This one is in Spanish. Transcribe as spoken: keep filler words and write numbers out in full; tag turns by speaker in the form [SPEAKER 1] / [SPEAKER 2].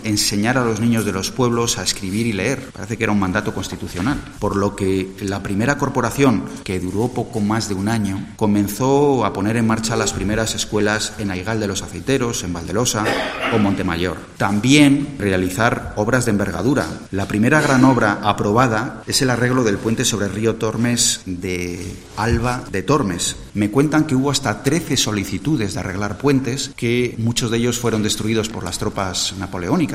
[SPEAKER 1] enseñar a los niños de los pueblos a escribir y leer. Parece que era un mandato constitucional. Por lo que la primera corporación, que duró poco más de un año, comenzó a poner en marcha las primeras escuelas en Aigal de los Aceiteros, en Valdelosa o Montemayor. También realizar obras de envergadura. La primera gran obra aprobada es el arreglo del puente sobre el río Tormes de Alba de Tormes. Me cuentan que hubo hasta trece solicitudes de arreglar puentes, que muchos de ellos fueron destruidos por las tropas napoleónicas